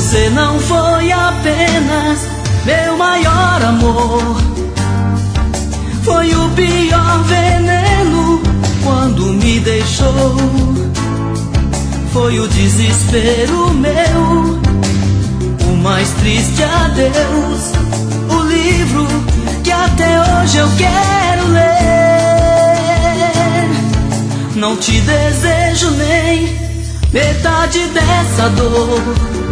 Você não foi apenas meu maior amor, foi o pior veneno quando me deixou. Foi o desespero meu, o mais triste adeus, o livro que até hoje eu quero ler. Não te desejo nem metade dessa dor,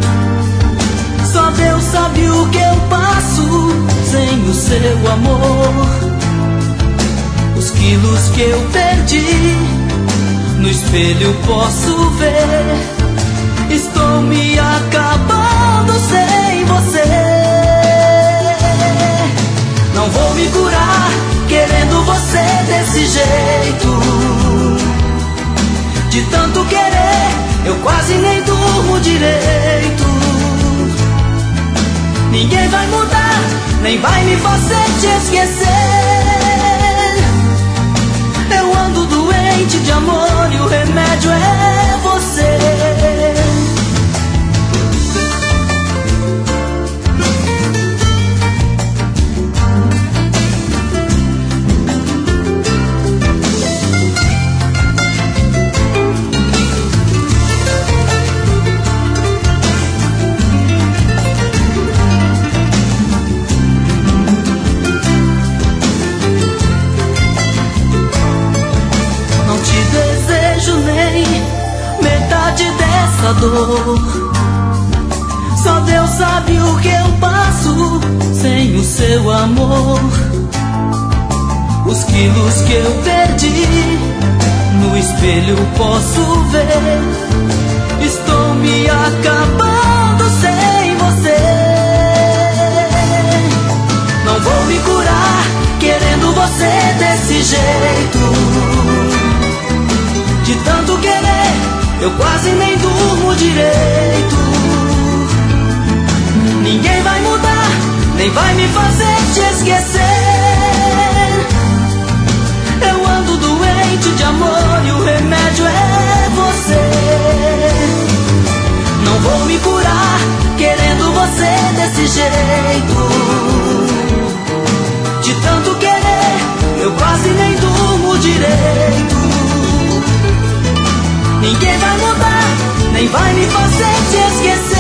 só Deus sabe o que eu passo sem o seu amor. Os quilos que eu perdi, no espelho posso ver. Estou me acabando sem você. Não vou me curar querendo você desse jeito. De tanto querer, eu quase nem durmo direito. Ninguém vai mudar, nem vai me fazer te esquecer. Eu ando doente de amor e o remédio é você. Dor. Só Deus sabe o que eu passo sem o seu amor. Os quilos que eu perdi, no espelho posso ver. Estou me acabando sem você. Não vou me curar querendo você desse jeito. De tanto querer, eu quase nem durmo direito. Ninguém vai mudar, nem vai me fazer te esquecer. Eu ando doente de amor e o remédio é você. Não vou me curar querendo você desse jeito. De tanto querer, eu quase nem durmo direito. Ninguém vai mudar, nem vai me fazer te esquecer.